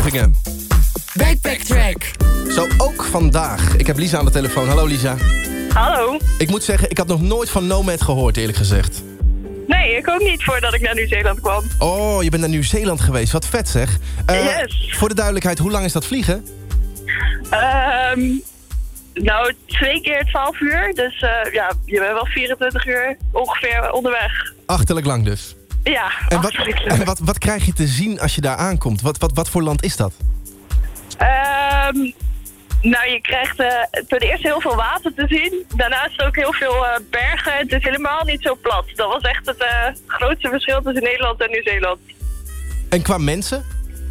toevoegingen. Backpack Track. Zo ook vandaag. Ik heb Lisa aan de telefoon. Hallo Lisa. Hallo. Ik moet zeggen, ik had nog nooit van Nomad gehoord, eerlijk gezegd. Nee, ik ook niet voordat ik naar Nieuw-Zeeland kwam. Oh, je bent naar Nieuw-Zeeland geweest. Wat vet zeg. Yes. Voor de duidelijkheid, hoe lang is dat vliegen? Nou, 2 keer 12 uur. Dus ja, je bent wel 24 uur ongeveer onderweg. Achterlijk lang dus. Ja, En wat krijg je te zien als je daar aankomt? Wat voor land is dat? Nou, je krijgt ten eerste heel veel water te zien. Daarnaast ook heel veel bergen. Het is helemaal niet zo plat. Dat was echt het grootste verschil tussen Nederland en Nieuw-Zeeland. En qua mensen?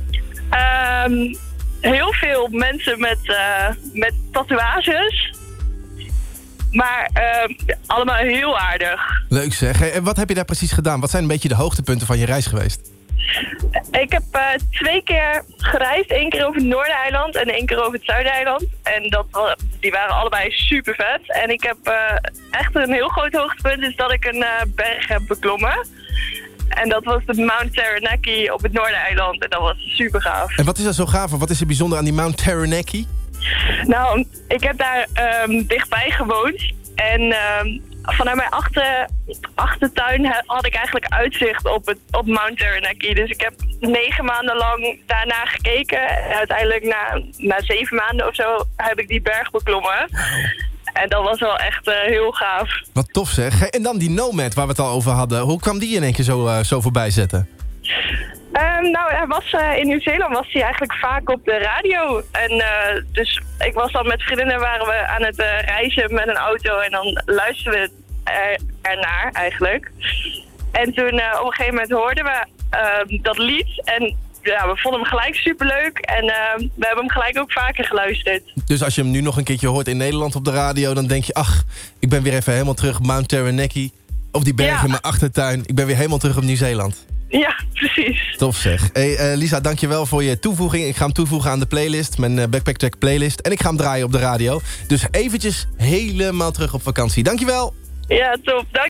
Heel veel mensen met tatoeages. Maar allemaal heel aardig. Leuk zeg. En wat heb je daar precies gedaan? Wat zijn een beetje de hoogtepunten van je reis geweest? Ik heb 2 keer gereisd. 1 keer over het Noordeiland en 1 keer over het Zuideiland. En die waren allebei super vet. En ik heb echt een heel groot hoogtepunt is dat ik een berg heb beklommen. En dat was de Mount Taranaki op het Noordeiland. En dat was super gaaf. En wat is er zo gaaf? Wat is er bijzonder aan die Mount Taranaki? Nou, ik heb daar dichtbij gewoond. En vanuit mijn achtertuin had ik eigenlijk uitzicht op Mount Taranaki. Dus ik heb 9 maanden lang daarna gekeken. En uiteindelijk na 7 maanden of zo heb ik die berg beklommen. En dat was wel echt heel gaaf. Wat tof zeg. En dan die Nomad waar we het al over hadden. Hoe kwam die in één keer zo voorbij zetten? Nou, in Nieuw-Zeeland was hij eigenlijk vaak op de radio. En dus ik was dan met vriendinnen waren we aan het reizen met een auto. En dan luisterden we ernaar eigenlijk. En toen op een gegeven moment hoorden we dat lied. En ja, we vonden hem gelijk superleuk. En we hebben hem gelijk ook vaker geluisterd. Dus als je hem nu nog een keertje hoort in Nederland op de radio... dan denk je, ach, ik ben weer even helemaal terug op Mount Taranaki. Of die berg in mijn achtertuin. Ik ben weer helemaal terug op Nieuw-Zeeland. Ja, precies. Tof zeg. Hey, Lisa, dankjewel voor je toevoeging. Ik ga hem toevoegen aan de playlist, mijn Backpack Track playlist. En ik ga hem draaien op de radio. Dus eventjes helemaal terug op vakantie. Dankjewel. Ja, top. Dank.